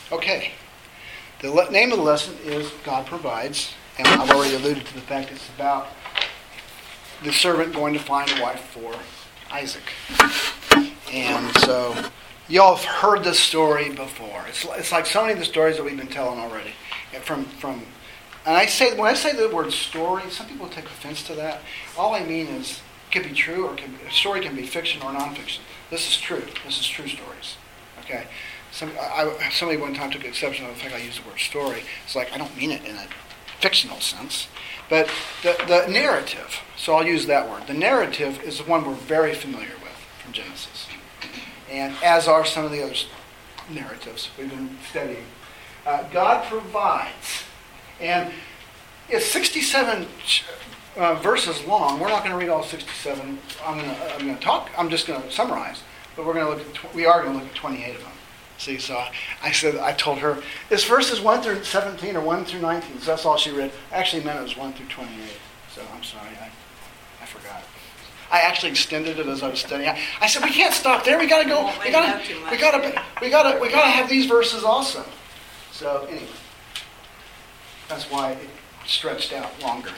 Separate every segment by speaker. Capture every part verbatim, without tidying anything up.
Speaker 1: Okay. The le- name of the lesson is God Provides. And I've already alluded to the fact it's about the servant going to find a wife for Isaac. And so, y'all have heard this story before. It's, it's like so many of the stories that we've been telling already. From, from, and I say, when I say the word story, some people take offense to that. All I mean is, it could be true, or it can, a story can be fiction or nonfiction. This is true. This is true stories. Okay? Some, I, somebody one time took exception to the fact I used the word story. It's like, I don't mean it in a fictional sense. But the, the narrative, so I'll use that word. The narrative is the one we're very familiar with from Genesis. And as are some of the other narratives we've been studying. Uh, God provides. And it's sixty-seven uh, verses long. We're not going to read all sixty-seven. I'm going to I'm going to talk. I'm just going to summarize. But we're going to look at tw- we are going to look at twenty-eight of them. See, so I said, I told her, this verse is one through seventeen or one through nineteen, so that's all she read. I actually meant it was one through twenty-eight, so I'm sorry, I, I forgot. I actually extended it as I was studying. I, I said, we can't stop there, we gotta go, we gotta, we gotta, we gotta, we gotta have these verses also. So anyway, that's why it stretched out longer.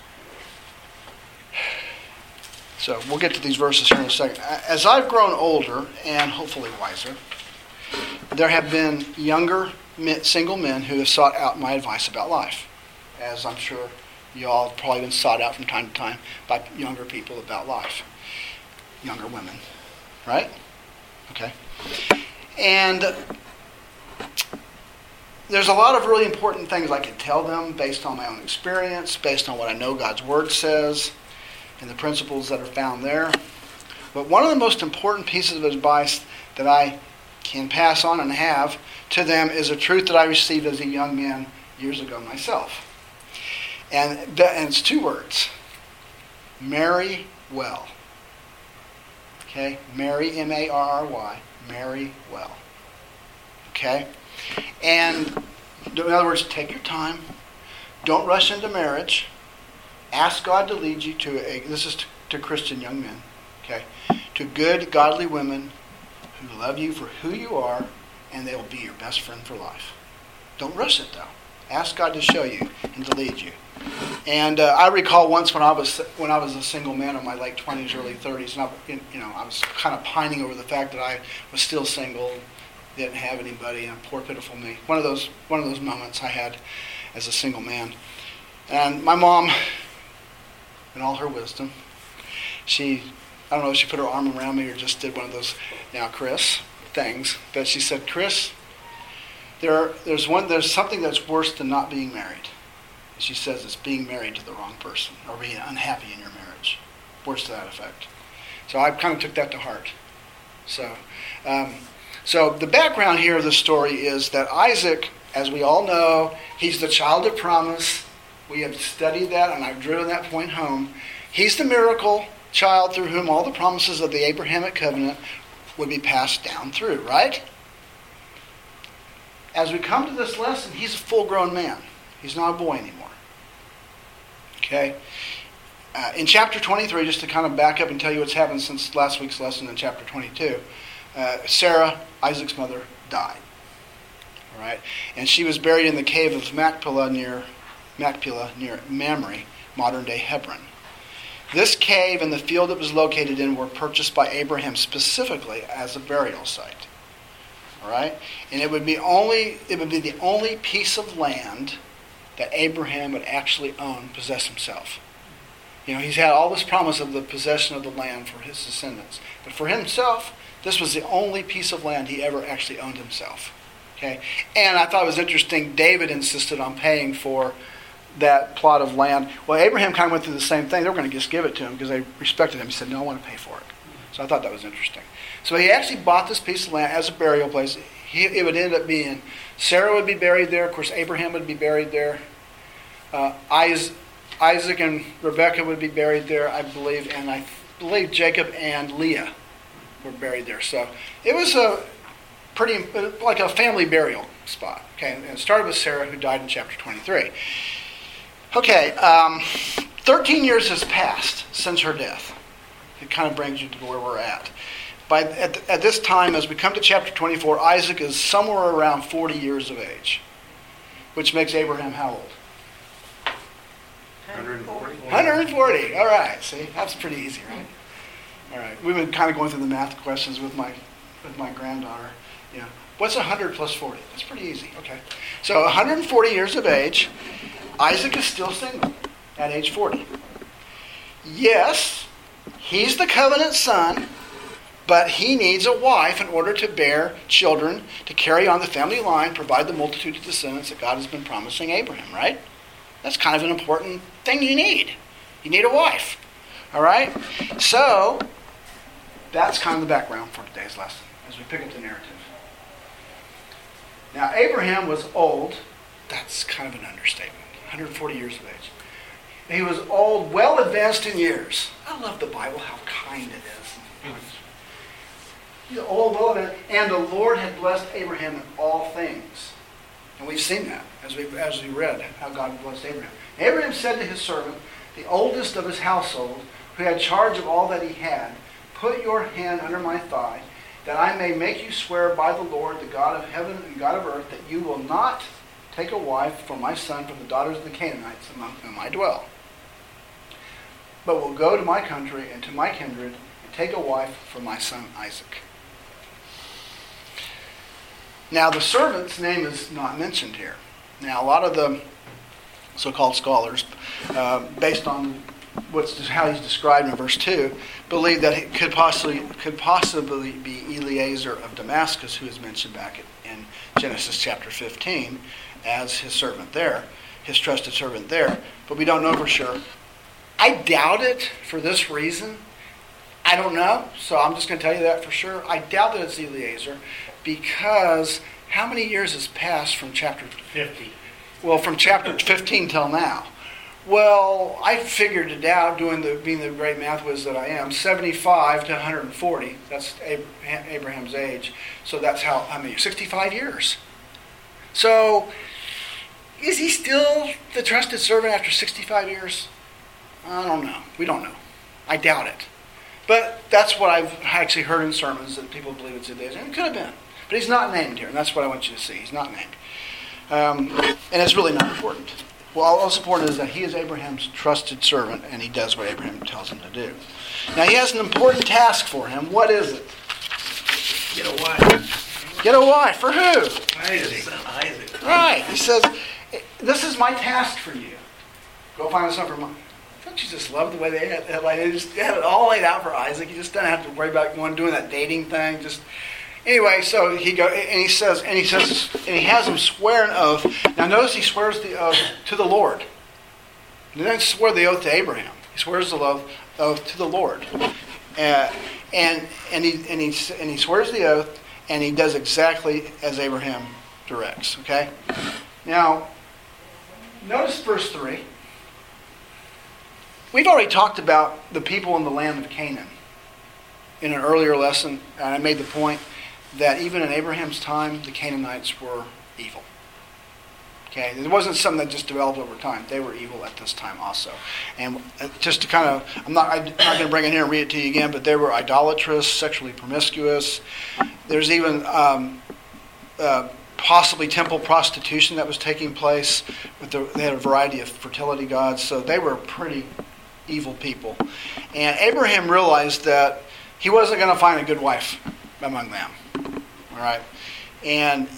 Speaker 1: So we'll get to these verses here in a second. As I've grown older, and hopefully wiser, there have been younger men, single men who have sought out my advice about life. As I'm sure you all have probably been sought out from time to time by younger people about life. Younger women. Right? Okay. And there's a lot of really important things I can tell them based on my own experience, based on what I know God's Word says, and the principles that are found there. But one of the most important pieces of advice that I can pass on and have to them is a truth that I received as a young man years ago myself. And, that, and it's two words. Marry well. Okay? Marry, M A R R Y. Marry well. Okay? And in other words, take your time. Don't rush into marriage. Ask God to lead you to a, this is to, to Christian young men. Okay? To good, godly women who love you for who you are, and they will be your best friend for life. Don't rush it, though. Ask God to show you and to lead you. And uh, I recall once when I was when I was a single man in my late twenties, early thirties, and I, you know, I was kind of pining over the fact that I was still single, didn't have anybody, and poor pitiful me. One of those one of those moments I had as a single man. And my mom, in all her wisdom, she. I don't know if she put her arm around me or just did one of those, now Chris, things. But she said, Chris, there, there's one, there's something that's worse than not being married. And she says it's being married to the wrong person or being unhappy in your marriage. Words to that effect. So I kind of took that to heart. So, um, so the background here of the story is that Isaac, as we all know, he's the child of promise. We have studied that, and I've driven that point home. He's the miracle child through whom all the promises of the Abrahamic covenant would be passed down through, right? As we come to this lesson, he's a full-grown man. He's not a boy anymore. Okay? Uh, in chapter twenty-three, just to kind of back up and tell you what's happened since last week's lesson in chapter twenty-two, uh, Sarah, Isaac's mother, died. All right? And she was buried in the cave of Machpelah near, Machpelah near Mamre, modern-day Hebron. This cave and the field it was located in were purchased by Abraham specifically as a burial site. All right? And it would be only it would be the only piece of land that Abraham would actually own, possess himself. You know, he's had all this promise of the possession of the land for his descendants. But for himself, this was the only piece of land he ever actually owned himself. Okay? And I thought it was interesting, David insisted on paying for that plot of land. Well, Abraham kind of went through the same thing. They were going to just give it to him because they respected him. He said, no, I want to pay for it. So I thought that was interesting. So he actually bought this piece of land as a burial place. He, it would end up being, Sarah would be buried there. Of course, Abraham would be buried there. Uh, Isaac and Rebekah would be buried there, I believe. And I believe Jacob and Leah were buried there. So it was a pretty, like a family burial spot. Okay, and it started with Sarah, who died in chapter twenty-three. Okay, um, thirteen years has passed since her death. It kind of brings you to where we're at. By at, at this time, as we come to chapter twenty-four, Isaac is somewhere around forty years of age, which makes Abraham how old?
Speaker 2: one hundred forty.
Speaker 1: one hundred forty. All right. See, that's pretty easy, right? All right. We've been kind of going through the math questions with my with my granddaughter. Yeah. What's one hundred plus forty? That's pretty easy. Okay. So one hundred forty years of age, Isaac is still single at age forty. Yes, he's the covenant son, but he needs a wife in order to bear children, to carry on the family line, provide the multitude of descendants that God has been promising Abraham, right? That's kind of an important thing you need. You need a wife. All right? So, that's kind of the background for today's lesson as we pick up the narrative. Now, Abraham was old. That's kind of an understatement. one hundred forty years of age. He was old, well advanced in years. I love the Bible, how kind it is. He's old, well advanced. And the Lord had blessed Abraham in all things. And we've seen that as we as we read how God blessed Abraham. Abraham said to his servant, the oldest of his household, who had charge of all that he had, put your hand under my thigh, that I may make you swear by the Lord, the God of heaven and God of earth, that you will not take a wife for my son from the daughters of the Canaanites among whom I dwell, but will go to my country and to my kindred and take a wife for my son Isaac. Now, the servant's name is not mentioned here. Now, a lot of the so-called scholars, uh, based on what's how he's described in verse two, believe that it could possibly could possibly be Eliezer of Damascus, who is mentioned back in Genesis chapter fifteen as his servant there, his trusted servant there. But we don't know for sure. I doubt it for this reason. I don't know, so I'm just going to tell you that for sure. I doubt that it's Eliezer, because how many years has passed from chapter
Speaker 2: fifty?
Speaker 1: Well, from chapter fifteen till now. Well, I figured it out, doing the being the great math whiz that I am, seventy-five to one hundred forty. That's Abraham's age. So that's how, I mean, sixty-five years. So, is he still the trusted servant after sixty-five years? I don't know. We don't know. I doubt it. But that's what I've actually heard in sermons, that people believe it's Eliezer. And it could have been. But he's not named here, and that's what I want you to see. He's not named. Um, and it's really not important. Well, all that's important is that he is Abraham's trusted servant, and he does what Abraham tells him to do. Now, he has an important task for him. What is it?
Speaker 2: Get a wife.
Speaker 1: Get a wife. For who?
Speaker 2: Isaac. Isaac.
Speaker 1: Right. He says, this is my task for you. Go find a son for mine. Don't you just love the way they had, like, they just had it all laid out for Isaac? You just don't have to worry about going doing that dating thing. Just anyway, so he go and he says, and he says, and he has him swear an oath. Now, notice he swears the oath to the Lord. He doesn't swear the oath to Abraham. He swears the oath, oath to the Lord, uh, and and he and he and he swears the oath, and he does exactly as Abraham directs. Okay. Now, notice verse three. We've already talked about the people in the land of Canaan in an earlier lesson, and I made the point that even in Abraham's time, the Canaanites were evil. Okay, it wasn't something that just developed over time. They were evil at this time also. And just to kind of, I'm not, I'm not going to bring it here and read it to you again, but they were idolatrous, sexually promiscuous. There's even um, uh, possibly temple prostitution that was taking place. With the, they had a variety of fertility gods, so they were pretty evil people. And Abraham realized that he wasn't going to find a good wife among them. All right, and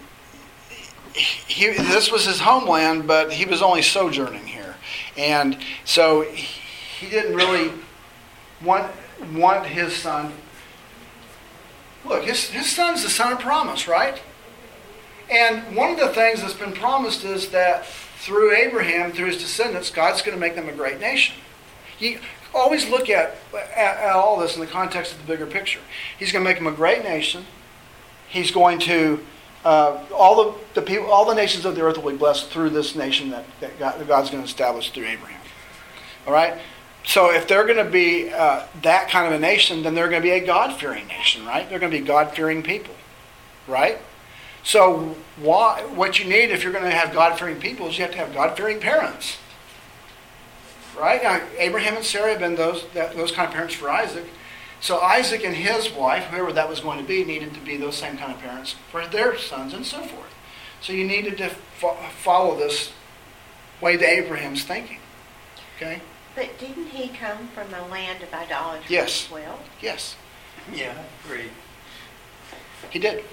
Speaker 1: he, this was his homeland, but he was only sojourning here, and so he didn't really want want his son. Look, his his son's the son of promise, right? And one of the things that's been promised is that through Abraham, through his descendants, God's going to make them a great nation. You always look at, at, at all this in the context of the bigger picture. He's going to make them a great nation. He's going to uh, all the, the people, all the nations of the earth will be blessed through this nation that, that, God, that God's going to establish through Abraham. All right. So if they're going to be uh, that kind of a nation, then they're going to be a God-fearing nation, right? They're going to be God-fearing people, right? So why, what you need if you're going to have God-fearing people is you have to have God-fearing parents. Right? Now, Abraham and Sarah have been those that, those kind of parents for Isaac. So Isaac and his wife, whoever that was going to be, needed to be those same kind of parents for their sons and so forth. So you needed to fo- follow this way to Abraham's thinking. Okay?
Speaker 3: But didn't he come from a land of idolatry
Speaker 1: Yes.
Speaker 3: as well?
Speaker 1: Yes,
Speaker 2: Yeah, great.
Speaker 1: he did.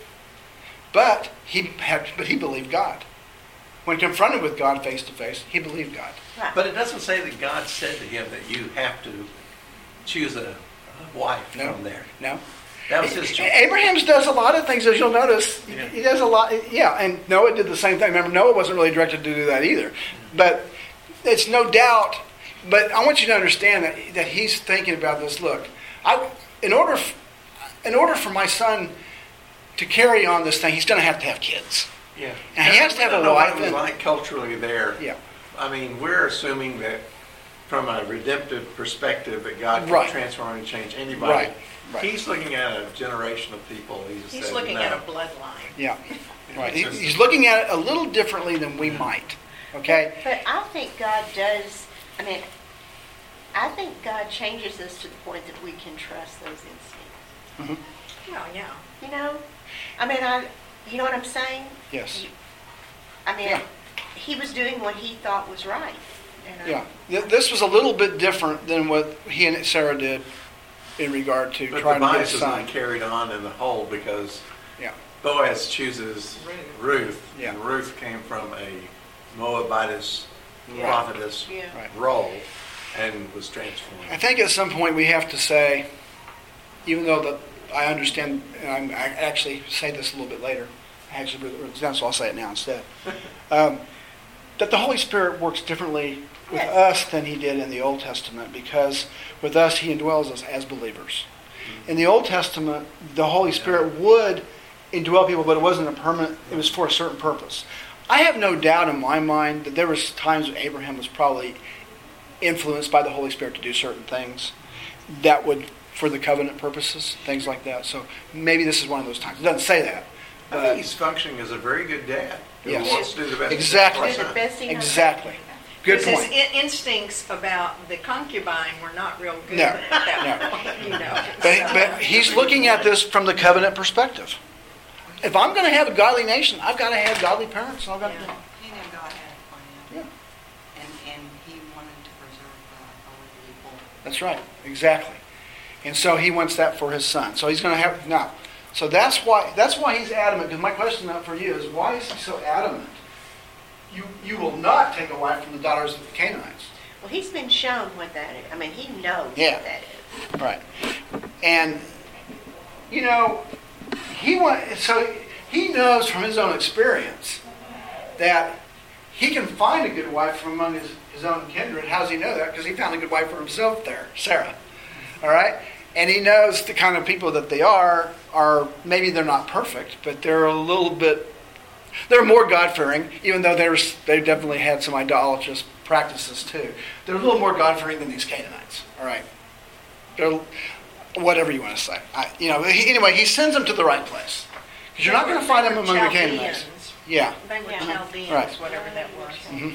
Speaker 1: But he had, but he believed God. When confronted with God face to face, he believed God.
Speaker 3: Right.
Speaker 2: But it doesn't say that God said to him that you have to choose a, a wife
Speaker 1: No.
Speaker 2: from there.
Speaker 1: No?
Speaker 2: That was his choice.
Speaker 1: Abraham's does a lot of things, as you'll notice.
Speaker 2: Yeah.
Speaker 1: He does a lot. Yeah, and Noah did the same thing. Remember, Noah wasn't really directed to do that either. But it's no doubt. But I want you to understand that, that he's thinking about this. Look, I, in order, f- in order for my son to carry on this thing, he's going to have to have kids.
Speaker 2: Yeah.
Speaker 1: And he has to have
Speaker 4: I don't
Speaker 1: a
Speaker 4: know
Speaker 1: wife.
Speaker 4: what it was
Speaker 1: and-
Speaker 4: like culturally there.
Speaker 1: Yeah.
Speaker 4: I mean, we're assuming that from a redemptive perspective that God can
Speaker 1: Right.
Speaker 4: transform and change anybody.
Speaker 1: Right. Right.
Speaker 4: He's looking at a generation of people. He's,
Speaker 5: He's
Speaker 4: said,
Speaker 5: looking
Speaker 4: no.
Speaker 5: at a bloodline.
Speaker 1: Yeah. Right. He, he's looking at it a little differently than we might. Okay.
Speaker 3: But I think God does, I mean, I think God changes us to the point that we can trust those instincts.
Speaker 1: Mm-hmm.
Speaker 5: Well, yeah.
Speaker 3: You know? I mean, I, you know what I'm saying?
Speaker 1: Yes.
Speaker 3: I mean,
Speaker 1: Yeah.
Speaker 3: he was doing what he thought was right. And, uh,
Speaker 1: Yeah. Th- This was a little bit different than what he and Sarah did in regard to
Speaker 4: But the
Speaker 1: trying to get a
Speaker 4: bias is not
Speaker 1: son.
Speaker 4: carried on in the whole because
Speaker 1: Yeah.
Speaker 4: Boaz chooses Ruth,
Speaker 1: Yeah.
Speaker 4: and Ruth came from a Moabitess
Speaker 3: Yeah.
Speaker 4: prophetess
Speaker 3: Yeah.
Speaker 1: Right.
Speaker 4: role and was transformed.
Speaker 1: I think at some point we have to say, even though that I understand, and I'm, I actually say this a little bit later. I actually wrote it down, so I'll say it now instead. Um, that the Holy Spirit works differently with
Speaker 3: Yes.
Speaker 1: us than he did in the Old Testament, because with us he indwells us as believers. In the Old Testament, the Holy Spirit would indwell people, but it wasn't a permanent, it was for a certain purpose. I have no doubt in my mind that there was times when Abraham was probably influenced by the Holy Spirit to do certain things that would, for the covenant purposes, things like that. So maybe this is one of those times. It doesn't say that.
Speaker 4: I
Speaker 1: But
Speaker 4: think he's functioning as a very good dad who
Speaker 1: Yes.
Speaker 4: wants to do the best.
Speaker 1: Exactly.
Speaker 4: for
Speaker 3: Do
Speaker 4: his
Speaker 3: the
Speaker 4: son.
Speaker 3: best he knows.
Speaker 1: exactly. Good
Speaker 5: Because
Speaker 1: point.
Speaker 5: his in- instincts about the concubine were not real good
Speaker 1: No,
Speaker 5: at that
Speaker 1: no.
Speaker 5: point, you know.
Speaker 1: But,
Speaker 5: So-
Speaker 1: but he's looking at this from the covenant perspective. If I'm going to have a godly nation, I've got to have godly parents. And I've got
Speaker 5: Yeah.
Speaker 1: to,
Speaker 6: He knew God had a plan.
Speaker 1: Yeah.
Speaker 6: And, and he wanted to preserve uh, our people.
Speaker 1: That's right, exactly. And so he wants that for his son. So he's going to have now. So that's why that's why he's adamant. Because my question now for you is, why is he so adamant? You you will not take a wife from the daughters of the Canaanites.
Speaker 3: Well, he's been shown what that is. I mean, he knows
Speaker 1: Yeah.
Speaker 3: what that is.
Speaker 1: Right. And, you know, he want, so he knows from his own experience that he can find a good wife from among his, his own kindred. How does he know that? Because he found a good wife for himself there, Sarah. All right? And he knows the kind of people that they are, are maybe they're not perfect, but they're a little bit, they're more God-fearing, even though there's, they definitely had some idolatrous practices too. They're a little more God-fearing than these Canaanites. All right? They're, whatever you want to say. I, you know, he, anyway, he sends them to the right place. Because you're not going to find them among the Canaanites.
Speaker 5: Chaldeans.
Speaker 1: Yeah.
Speaker 5: They were
Speaker 3: Yeah.
Speaker 5: Chaldeans,
Speaker 1: Right.
Speaker 5: whatever that was.
Speaker 1: hmm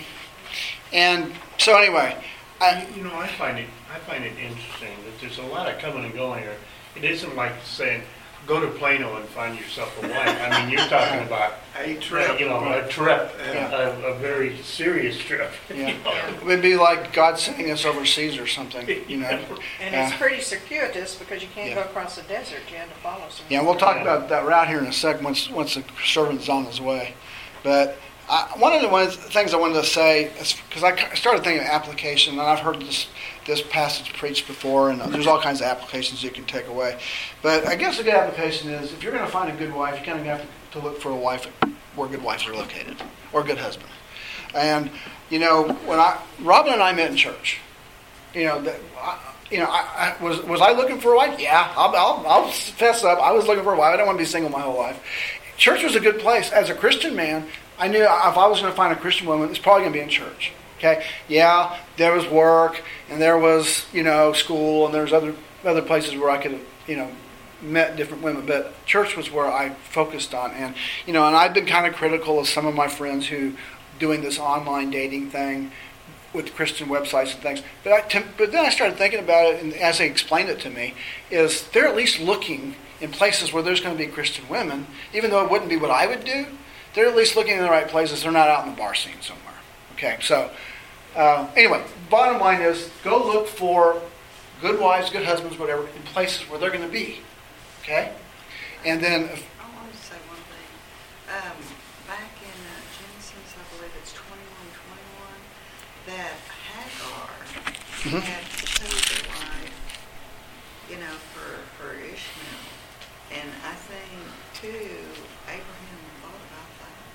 Speaker 1: And so anyway, I,
Speaker 7: You know, I find it, I find it interesting that there's a lot of coming and going here. It isn't like saying, go to Plano and find yourself a wife. I mean, you're talking about,
Speaker 4: A
Speaker 7: uh,
Speaker 4: trip.
Speaker 7: you know, a trip,
Speaker 1: Yeah.
Speaker 7: a, a very serious trip.
Speaker 1: Yeah.
Speaker 7: you know.
Speaker 1: it would be like God sending us overseas or something, you know.
Speaker 5: And
Speaker 1: Yeah.
Speaker 5: it's pretty circuitous because you can't
Speaker 1: Yeah.
Speaker 5: go across the desert. You had to follow some.
Speaker 1: Yeah, we'll talk about that route here in a second once once the servant's on his way. But I, one of the one of the things I wanted to say is because I ca- started thinking of application, and I've heard this this passage preached before, and there's all kinds of applications you can take away. But I guess a good application is if you're going to find a good wife, you're going to have to look for a wife where good wives are located, or a good husband. And you know, when I Robin and I met in church, you know, that, I, you know, I, I was was I looking for a wife? Yeah, I'll, I'll I'll fess up. I was looking for a wife. I don't want to be single my whole life. Church was a good place. As a Christian man, I knew if I was going to find a Christian woman, it's probably going to be in church. Okay, yeah, there was work, and there was, you know, school, and there was other other places where I could have, you know, met different women, but church was where I focused on. And, you know, and I've been kind of critical of some of my friends who doing this online dating thing, with Christian websites and things. But I, to, but then I started thinking about it, and as they explained it to me, is they're at least looking in places where there's going to be Christian women, even though it wouldn't be what I would do. They're at least looking in the right places. They're not out in the bar scene somewhere. Okay, so uh, anyway, bottom line is go look for good wives, good husbands, whatever, in places where they're going to be. Okay, and then if,
Speaker 6: I want to say one thing. Um, back in uh, Genesis, I believe it's twenty-one twenty-one, that Hagar
Speaker 1: Mhm.
Speaker 6: had chose a wife, you know, for, for Ishmael. And I think, too, Abraham thought about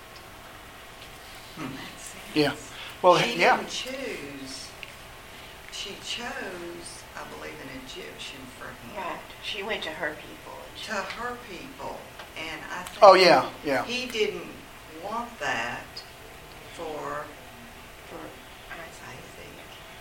Speaker 6: that. In that sense.
Speaker 1: Yeah. Well,
Speaker 6: she
Speaker 1: yeah.
Speaker 6: didn't choose. She chose, I believe, an Egyptian for him.
Speaker 3: Right. She went to her people. and she-
Speaker 6: To her people. And I think
Speaker 1: Oh, yeah, yeah.
Speaker 6: he didn't want that for
Speaker 3: For
Speaker 6: Isaac.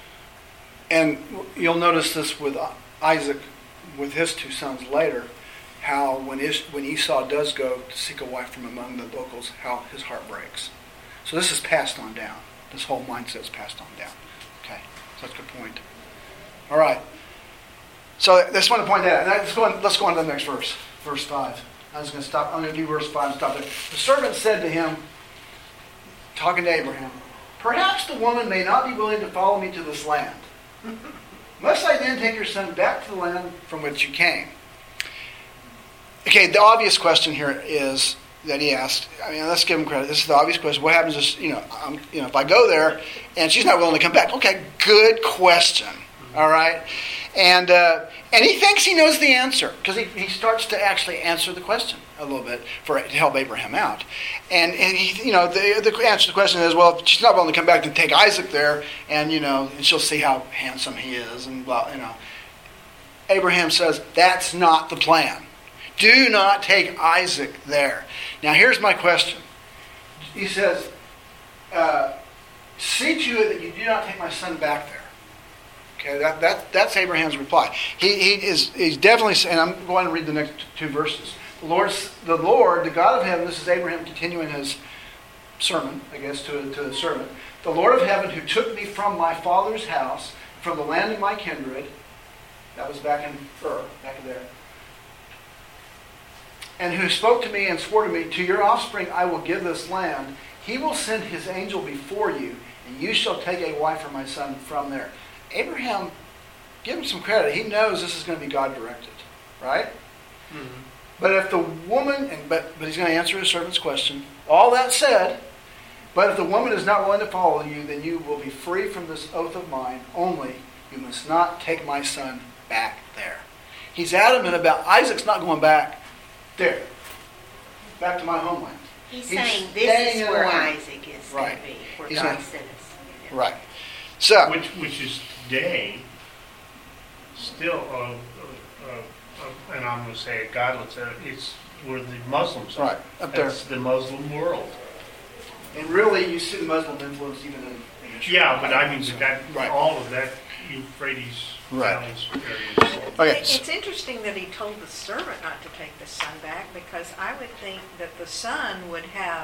Speaker 1: And you'll notice this with Isaac, with his two sons later, how when, Is- when Esau does go to seek a wife from among the locals, how his heart breaks. So this is passed on down. This whole mindset is passed on down. Okay, so that's a good point. All right. So I just want to point that out. Let's go on, let's go on to the next verse, verse five. I was going to stop. I'm going to do verse five and stop there. The servant said to him, talking to Abraham, "Perhaps the woman may not be willing to follow me to this land. Must I then take your son back to the land from which you came?" Okay, the obvious question here is that he asked. I mean, let's give him credit. This is the obvious question. What happens is, you know, I'm, you know, if I go there and she's not willing to come back? Okay, good question. All right, and uh, and he thinks he knows the answer because he, he starts to actually answer the question a little bit for to help Abraham out. And, and he, you know, the, the answer to the question is, well, if she's not willing to come back, then take Isaac there, and you know, and she'll see how handsome he is, and blah, you know. Abraham says that's not the plan. Do not take Isaac there. Now, here's my question. He says, uh, "See to it that you do not take my son back there." Okay, that, that that's Abraham's reply. He he is he's definitely, and I'm going to read the next two verses. The Lord, the Lord, the God of heaven. This is Abraham continuing his sermon, I guess, to to the servant. "The Lord of heaven, who took me from my father's house, from the land of my kindred," that was back in Ur, back in there, "and who spoke to me and swore to me, to your offspring I will give this land. He will send his angel before you, and you shall take a wife for my son from there." Abraham, give him some credit. He knows this is going to be God directed, right?
Speaker 4: Mhm.
Speaker 1: But if the woman, and but but he's going to answer his servant's question. All that said, but if the woman is not willing to follow you, then you will be free from this oath of mine. Only you must not take my son back there. He's adamant about Isaac's not going back there, back to my homeland.
Speaker 3: He's,
Speaker 1: He's
Speaker 3: saying
Speaker 1: staying
Speaker 3: this is
Speaker 1: in the
Speaker 3: where
Speaker 1: land.
Speaker 3: Isaac is
Speaker 1: Right.
Speaker 3: going to be, where
Speaker 1: He's
Speaker 3: God
Speaker 1: not-
Speaker 3: sent us.
Speaker 1: Right. So,
Speaker 7: Which, which is today still, uh, uh, uh, and I'm going to say it godless, uh, it's where the Muslims are.
Speaker 1: right, up there.
Speaker 7: That's the Muslim world.
Speaker 1: And really, you see the Muslim influence even in, in Israel.
Speaker 7: Yeah, but I mean, but that,
Speaker 1: Right.
Speaker 7: all of that Euphrates
Speaker 1: Right.
Speaker 7: Valley's area.
Speaker 1: Okay.
Speaker 5: It- It's interesting that he told the servant not to take the son back, because I would think that the son would have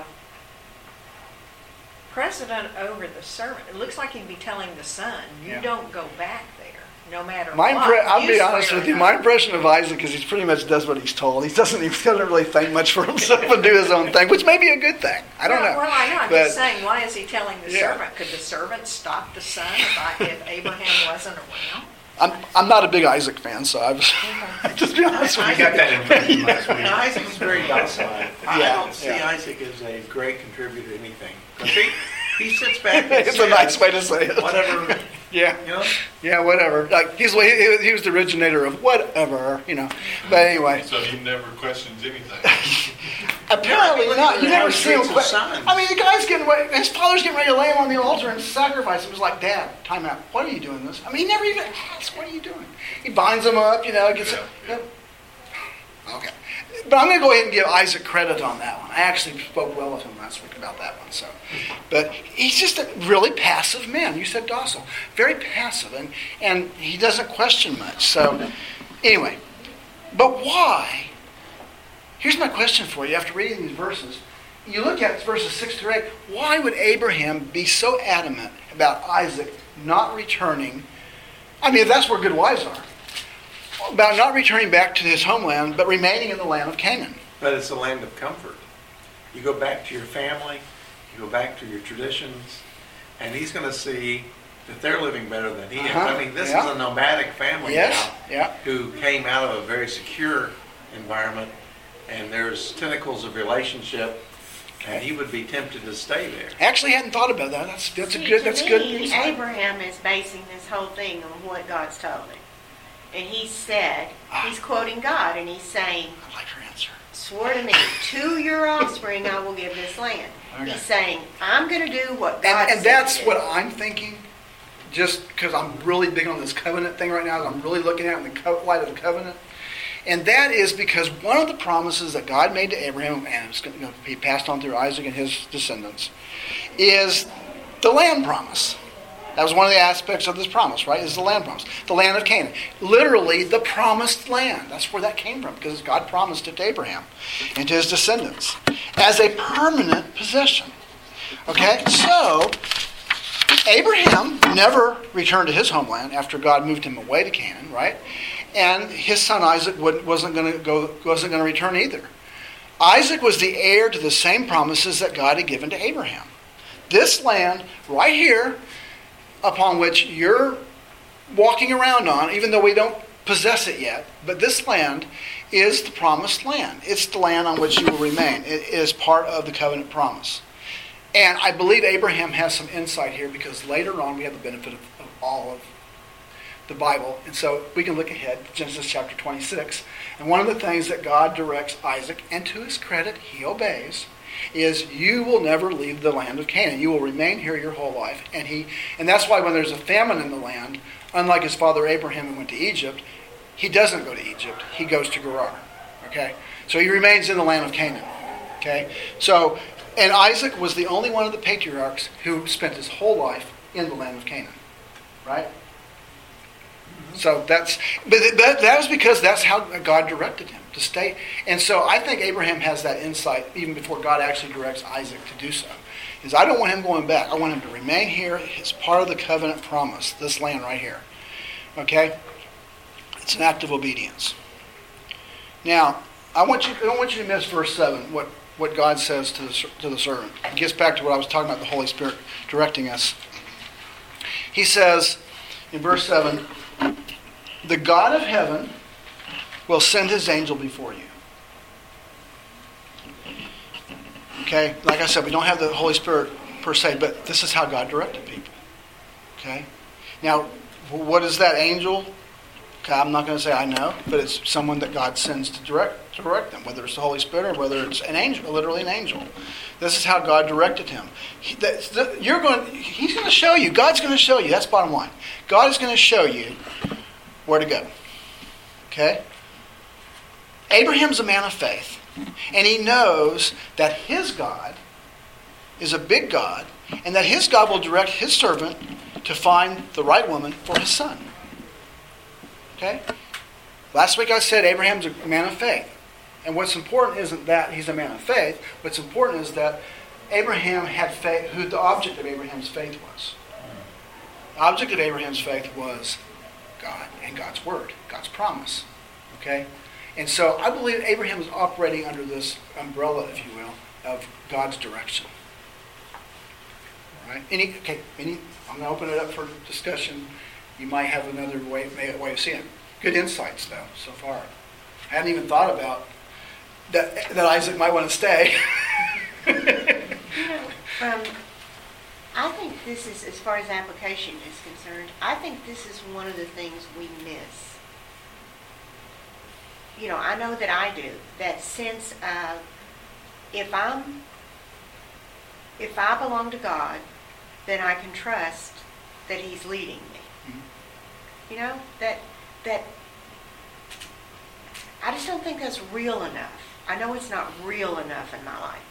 Speaker 5: precedent over the servant. It looks like he'd be telling the son, you
Speaker 1: Yeah.
Speaker 5: don't go back there, no matter
Speaker 1: My
Speaker 5: what.
Speaker 1: impre- I'll
Speaker 5: You
Speaker 1: be honest
Speaker 5: swear
Speaker 1: with you.
Speaker 5: an
Speaker 1: My
Speaker 5: oath."
Speaker 1: impression of Isaac is he pretty much does what he's told. He doesn't he doesn't really think much for himself and do his own thing, which may be a good thing. I don't
Speaker 5: well,
Speaker 1: know.
Speaker 5: Well, I know. I'm
Speaker 1: But-
Speaker 5: just saying, why is he telling the
Speaker 1: Yeah.
Speaker 5: servant? Could the servant stop the son if, I, if Abraham wasn't around?
Speaker 1: I'm I'm not a big Isaac fan, so I was just be honest with
Speaker 7: I
Speaker 1: you.
Speaker 7: got that impression last week.
Speaker 4: Isaac is very docile. I
Speaker 1: Yeah,
Speaker 4: don't see
Speaker 1: yeah.
Speaker 4: Isaac as a great contributor to anything. 'Cause He, he sits back and
Speaker 1: It's a
Speaker 4: says,
Speaker 1: nice way to say it.
Speaker 4: whatever,
Speaker 1: Yeah,
Speaker 4: you know?
Speaker 1: yeah, whatever. Like he's he, he was the originator of whatever, you know. But anyway,
Speaker 8: So he never questions anything.
Speaker 1: apparently
Speaker 4: look
Speaker 1: not.
Speaker 4: at
Speaker 1: You
Speaker 4: how
Speaker 1: never
Speaker 4: he
Speaker 1: see him.
Speaker 4: treats
Speaker 1: que-
Speaker 4: his sons.
Speaker 1: I mean, the guy's getting ready, his father's getting ready to lay him on the altar and sacrifice. It was like, "Dad, time out. What are you doing this?" I mean, he never even asks, "What are you doing?" He binds him up, you know. Gets
Speaker 8: Yeah,
Speaker 1: it. Yep. Okay, but I'm going to go ahead and give Isaac credit on that one. I actually spoke well of him last week about that one. So, but he's just a really passive man. You said docile, very passive, and and he doesn't question much. So, anyway, but why? Here's my question for you. After reading these verses, you look at verses six through eight, why would Abraham be so adamant about Isaac not returning? I mean, if that's where good wives are. About not returning back to his homeland, but remaining in the land of Canaan.
Speaker 4: But it's a land of comfort. You go back to your family, you go back to your traditions, and he's going to see that they're living better than he
Speaker 1: Uh-huh.
Speaker 4: is. I mean, this
Speaker 1: Yeah.
Speaker 4: is a nomadic family
Speaker 1: Yes,
Speaker 4: now
Speaker 1: yeah.
Speaker 4: who came out of a very secure environment, and there's tentacles of relationship, and he would be tempted to stay there.
Speaker 1: Actually, I hadn't thought about that. That's that's
Speaker 3: See,
Speaker 1: a good
Speaker 3: to
Speaker 1: that's
Speaker 3: me,
Speaker 1: good insight.
Speaker 3: Abraham is basing this whole thing on what God's told him. And he said, he's quoting God, and he's saying,
Speaker 1: I like your answer.
Speaker 3: swore to me, to your offspring I will give this land.
Speaker 1: Okay.
Speaker 3: He's saying, I'm going to do what God
Speaker 1: And, and
Speaker 3: said
Speaker 1: that's
Speaker 3: to do.
Speaker 1: what I'm thinking. Just because I'm really big on this covenant thing right now, I'm really looking at it in the co- light of the covenant. And that is because one of the promises that God made to Abraham, and it's going to be passed on through Isaac and his descendants, is the land promise. That was one of the aspects of this promise, right? Is the land promise. The land of Canaan. Literally, the promised land. That's where that came from, because God promised it to Abraham and to his descendants as a permanent possession. Okay? So, Abraham never returned to his homeland after God moved him away to Canaan, right? And his son Isaac wasn't going to go, wasn't going to return either. Isaac was the heir to the same promises that God had given to Abraham. This land right here, upon which you're walking around on, even though we don't possess it yet, but this land is the promised land. It's the land on which you will remain. It is part of the covenant promise. And I believe Abraham has some insight here, because later on we have the benefit of, of all of the Bible. And so we can look ahead, Genesis chapter twenty-six. And one of the things that God directs Isaac, and to his credit, he obeys, is you will never leave the land of Canaan. You will remain here your whole life. And he, and that's why when there's a famine in the land, unlike his father Abraham who went to Egypt, he doesn't go to Egypt. He goes to Gerar. Okay? So he remains in the land of Canaan. Okay? So, and Isaac was the only one of the patriarchs who spent his whole life in the land of Canaan. Right? So that's, but that, that was because that's how God directed him to stay. And so I think Abraham has that insight even before God actually directs Isaac to do so. Is I don't want him going back. I want him to remain here. It's part of the covenant promise, this land right here. Okay? It's an act of obedience. Now, I want you I don't want you to miss verse seven, what, what God says to the, to the servant. It gets back to what I was talking about, the Holy Spirit directing us. He says in verse seven, the God of heaven will send his angel before you. Okay? Like I said, we don't have the Holy Spirit per se, but this is how God directed people. Okay? Now, what is that angel? Okay, I'm not going to say I know, but it's someone that God sends to direct, to direct them, whether it's the Holy Spirit or whether it's an angel, literally an angel. This is how God directed him. He, that, that, you're going. He's going to show you. God's going to show you. That's bottom line. God is going to show you where to go. Okay? Abraham's a man of faith. And he knows that his God is a big God, and that his God will direct his servant to find the right woman for his son. Okay? Last week I said Abraham's a man of faith. And what's important isn't that he's a man of faith. What's important is that Abraham had faith, who the object of Abraham's faith was. The object of Abraham's faith was God and God's word, God's promise. Okay? And so I believe Abraham is operating under this umbrella, if you will, of God's direction. All right? Any, okay, any, I'm going to open it up for discussion. You might have another way, way of seeing it. Good insights, though, so far. I hadn't even thought about that, that Isaac might want to stay.
Speaker 3: You know, um, I think this is, as far as application is concerned, I think this is one of the things we miss. You know, I know that I do, that sense of if I'm, if I belong to God, then I can trust that he's leading me. Mm-hmm. You know, that, that, I just don't think that's real enough. I know it's not real enough in my life.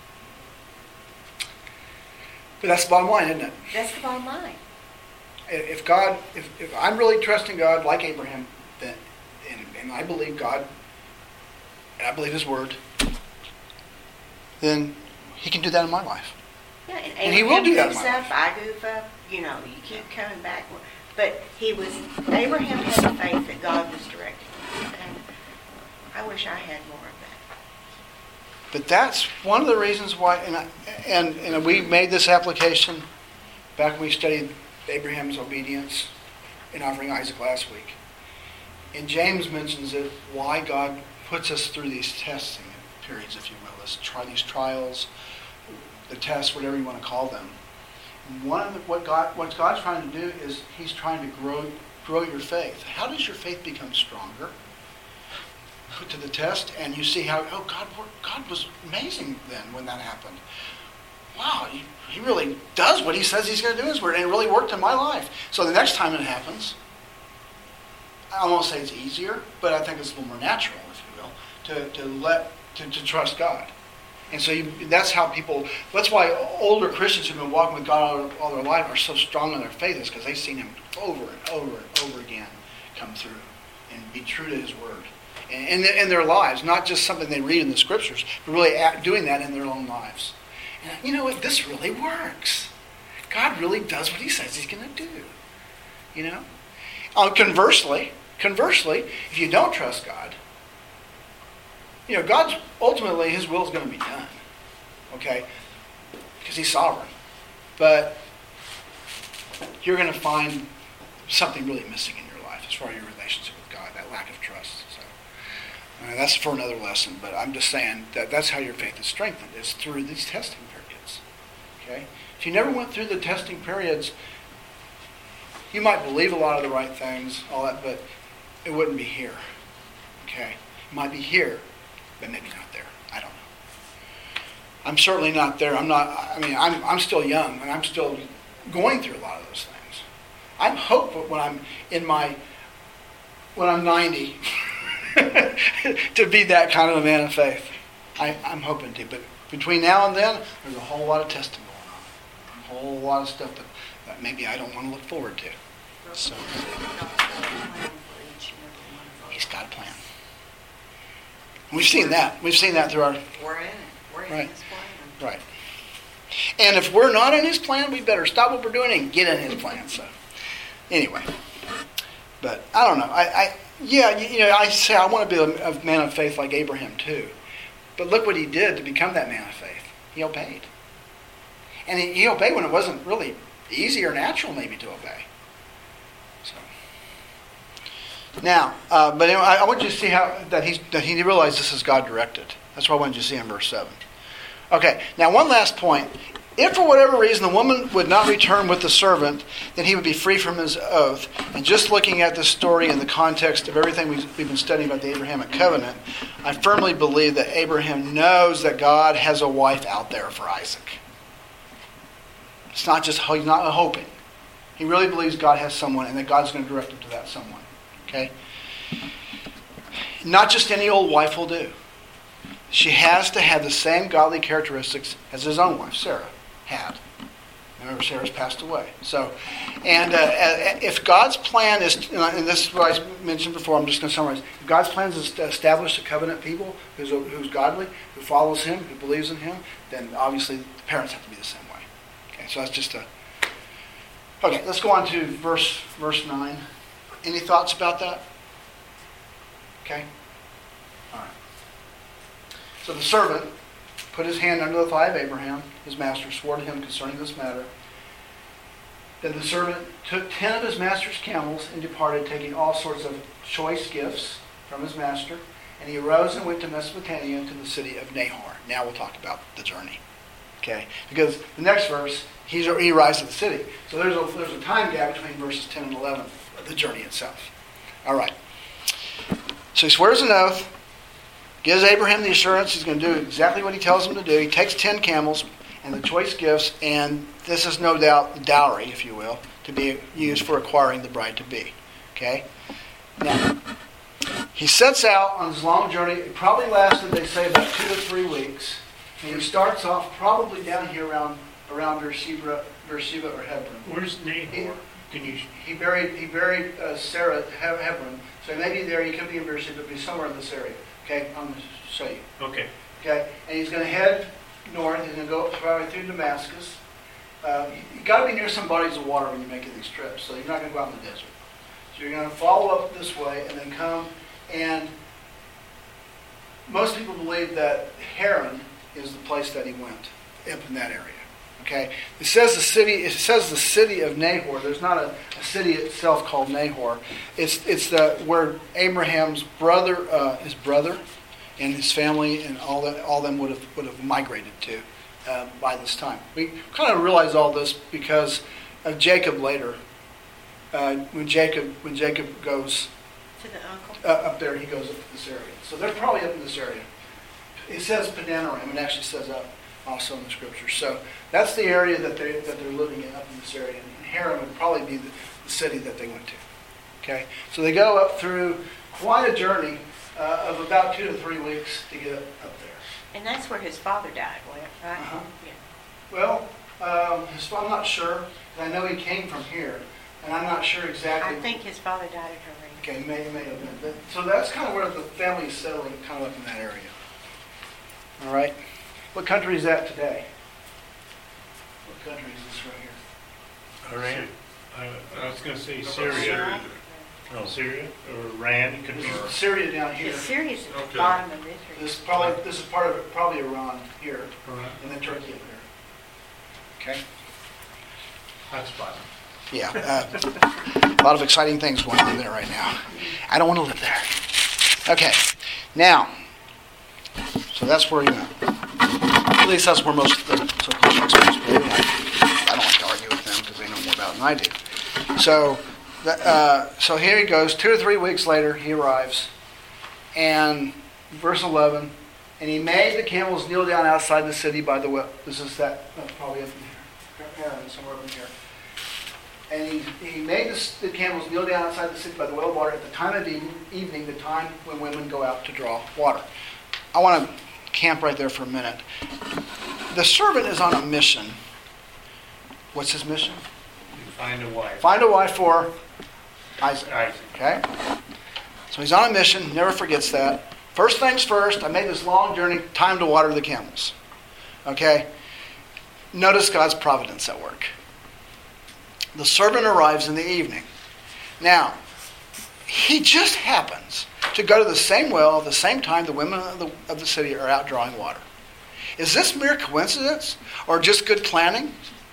Speaker 1: But that's the bottom line, isn't it?
Speaker 3: That's the bottom line.
Speaker 1: If God, if, if I'm really trusting God like Abraham, then, and, and I believe God, and I believe his word, then He can do that in my life.
Speaker 3: Yeah, and
Speaker 1: And he will
Speaker 3: Abraham
Speaker 1: do that in
Speaker 3: goofs
Speaker 1: my
Speaker 3: up, I goof up, you know, you keep coming back. But he was, Abraham had the faith that God was directing him. And I wish I had more of that.
Speaker 1: But that's one of the reasons why, and, I, and, and we made this application back when we studied Abraham's obedience in offering Isaac last week. And James mentions it, why God puts us through these testing periods, if you will. Let's try these trials, the tests, whatever you want to call them. And one of the, what God, what God's trying to do is He's trying to grow, grow your faith. How does your faith become stronger? Put to the test, and you see how, oh, God, God was amazing then when that happened. Wow, he, he really does what He says He's going to do in His Word, and it really worked in my life. So the next time it happens, I won't say it's easier, but I think it's a little more natural, if you will, to, to let to, to trust God. And so you, that's how people, that's why older Christians who've been walking with God all, all their life are so strong in their faith, is because they've seen Him over and over and over again come through and be true to His Word. And in their lives, not just something they read in the Scriptures, but really doing that in their own lives. And you know what? This really works. God really does what He says He's going to do. You know? Uh, conversely, conversely, if you don't trust God, you know, God's, ultimately, His will is going to be done. Okay? Because He's sovereign. But you're going to find something really missing in your life as far as your relationship with God, that lack of trust. So, I mean, that's for another lesson, but I'm just saying that that's how your faith is strengthened, is through these testing periods. Okay? If you never went through the testing periods, you might believe a lot of the right things, all that, but it wouldn't be here. Okay? It might be here, but maybe not there. I don't know. I'm certainly not there. I'm not, I mean, I'm I'm still young, and I'm still going through a lot of those things. I'm hopeful when I'm in my, when I'm ninety, to be that kind of a man of faith. I, I'm hoping to. But between now and then, there's a whole lot of testing going on. A whole lot of stuff that, that maybe I don't want to look forward to. So, He's got a plan. We've seen that. We've seen that through our...
Speaker 6: We're in it. We're in
Speaker 1: Right.
Speaker 6: His plan.
Speaker 1: Right. And if we're not in His plan, we better stop what we're doing and get in His plan. So, anyway. But, I don't know. I, I yeah, you, you know, I say I want to be a, a man of faith like Abraham too. But look what he did to become that man of faith. He obeyed. And he, he obeyed when it wasn't really easy or natural maybe to obey. So... Now, uh, but anyway, I, I want you to see how that he that he realized this is God directed. That's what I wanted you to see in verse seven. Okay. Now, one last point. If for whatever reason the woman would not return with the servant, then he would be free from his oath. And just looking at this story in the context of everything we've, we've been studying about the Abrahamic covenant, I firmly believe that Abraham knows that God has a wife out there for Isaac. It's not just he's not hoping. He really believes God has someone, and that God's going to direct him to that someone. Okay? Not just any old wife will do. She has to have the same godly characteristics as his own wife, Sarah, had. Remember, Sarah's passed away. So, and uh, if God's plan is, and this is what I mentioned before, I'm just going to summarize. If God's plan is to establish a covenant people who's, who's godly, who follows Him, who believes in Him, then obviously the parents have to be the same way. Okay, so that's just a... Okay, let's go on to verse verse nine. Any thoughts about that? Okay? All right. So the servant put his hand under the thigh of Abraham, his master, swore to him concerning this matter. Then the servant took ten of his master's camels and departed, taking all sorts of choice gifts from his master. And he arose and went to Mesopotamia, to the city of Nahor. Now we'll talk about the journey. Okay? Because the next verse, he's, he arrives at the city. So there's a, there's a time gap between verses ten and eleven. The journey itself. All right. So he swears an oath, gives Abraham the assurance he's going to do exactly what he tells him to do. He takes ten camels and the choice gifts, and this is no doubt the dowry, if you will, to be used for acquiring the bride-to-be. Okay? Now, he sets out on his long journey. It probably lasted, they say, about two to three weeks. And he starts off probably down here around, around Beersheba, Beersheba or Hebron.
Speaker 7: Where's Nahor? Can you...
Speaker 1: He buried he buried uh, Sarah at Hebron, so maybe there, he could be in Beersheba, but be somewhere in this area. Okay, I'm going to show you.
Speaker 7: Okay.
Speaker 1: Okay, and he's going to head north. He's going to go probably through Damascus. Uh, you got to be near some bodies of water when you're making these trips, so you're not going to go out in the desert. So you're going to follow up this way and then come, and most people believe that Haran is the place that he went, up in that area. Okay, it says the city. It says the city of Nahor. There's not a, a city itself called Nahor. It's it's the where Abraham's brother, uh, his brother, and his family, and all that, all them would have would have migrated to uh, by this time. We kind of realize all this because of Jacob later. Uh, when Jacob when Jacob goes
Speaker 3: To the uncle.
Speaker 1: uh, up there, he goes up to this area. So they're probably up in this area. It says Padanaram. It actually says up also in the scripture. So that's the area that they that they're living in, up in this area. And Haran would probably be the, the city that they went to. Okay, so they go up through quite a journey uh, of about two to three weeks to get up there.
Speaker 3: And that's where his father died, right?
Speaker 1: Uh-huh.
Speaker 3: Yeah.
Speaker 1: Well, um, his, I'm not sure. I know he came from here, and I'm not sure exactly.
Speaker 3: I think his father died at Haran.
Speaker 1: Okay, may may have been. But, so that's kind of where the family is settling, kind of up in that area. All right. What country is that today? What country is this right here?
Speaker 7: Iran. I, I was going to say Syria. Oh, Syria or Iran. It could be.
Speaker 1: This is Syria down here.
Speaker 3: Because Syria's at the
Speaker 8: Okay.
Speaker 3: bottom of this.
Speaker 1: This is probably this is part of it, probably Iran here,
Speaker 7: Right.
Speaker 1: and then Turkey up there. Okay.
Speaker 7: Hot spot.
Speaker 1: Yeah. Uh, a lot of exciting things going on there right now. I don't want to live there. Okay. Now, so that's where you know. At least that's where most of the so-called experts believe. I, I don't like to argue with them because they know more about it than I do. So, uh, so here he goes. Two or three weeks later, he arrives, and verse eleven, and he made the camels kneel down outside the city by the well. This is that uh, probably up in here, uh, somewhere up in here. And he, he made the, the camels kneel down outside the city by the well of water at the time of evening, the time when women go out to draw water. I want to camp right there for a minute. The servant is on a mission. What's his mission?
Speaker 7: Find a wife.
Speaker 1: Find a wife for Isaac.
Speaker 7: Isaac.
Speaker 1: Okay? So he's on a mission, never forgets that. First things first, I made this long journey, time to water the camels. Okay? Notice God's providence at work. The servant arrives in the evening. Now, he just happens to go to the same well at the same time the women of the, of the city are out drawing water. Is this mere coincidence or just good planning?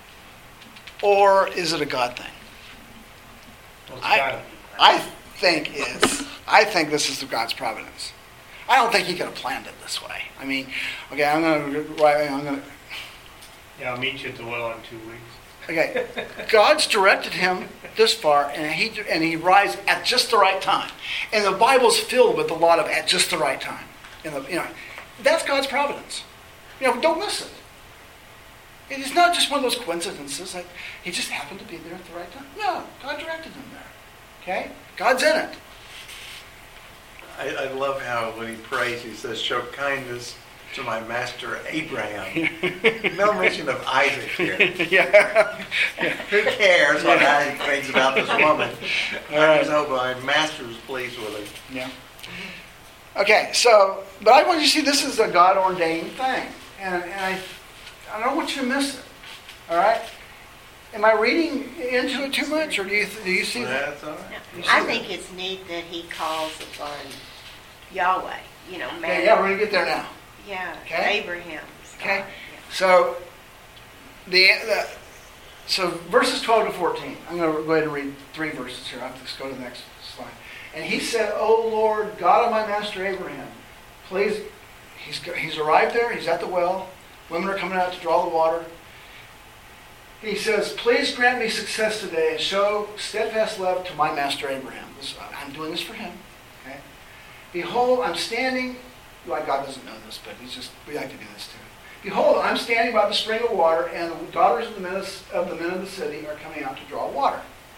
Speaker 1: Or is it a God thing?
Speaker 7: Well, it's
Speaker 1: I,
Speaker 7: gotta be.
Speaker 1: I think it's, I think this is God's providence. I don't think he could have planned it this way. I mean, okay, I'm going to, I'm going to,
Speaker 7: Yeah, I'll meet you at the well in two weeks.
Speaker 1: okay, God's directed him this far, and he and he arrives at just the right time. And the Bible's filled with a lot of at just the right time. In the, you know, that's God's providence. You know, don't miss it. It is not just one of those coincidences that he just happened to be there at the right time. No, God directed him there. Okay, God's in it.
Speaker 4: I, I love how when he prays, he says, "Show kindness to my master Abraham." No mention of Isaac here.
Speaker 1: Yeah.
Speaker 4: Who cares what Isaac thinks about this woman?
Speaker 1: All
Speaker 4: I
Speaker 1: right.
Speaker 4: just hope my master is pleased with her.
Speaker 1: Yeah. Okay, so, but I want you to see this is a God ordained thing, and, and I, I don't want you to miss it. All right. Am I reading into it too much, or do you do you see that?
Speaker 4: That's all right.
Speaker 1: You see
Speaker 3: I
Speaker 1: that?
Speaker 3: think it's neat that he calls upon Yahweh, you know, man.
Speaker 1: Okay, yeah, we're gonna get there now.
Speaker 3: Yeah,
Speaker 1: Okay.
Speaker 3: Abraham's
Speaker 1: Okay.
Speaker 3: God,
Speaker 1: So the, the so verses twelve to fourteen. I'm going to go ahead and read three verses here. I'll just go to the next slide. And he said, "O Lord, God of my master Abraham, please." He's he's arrived there. He's at the well. Women are coming out to draw the water. He says, "Please grant me success today and show steadfast love to my master Abraham." This, I'm doing this for him. Okay. Behold, I'm standing. Like God doesn't know this, but he's just we like to do this too. Behold, I'm standing by the spring of water, and the daughters of the men of, of the men of the city are coming out to draw water.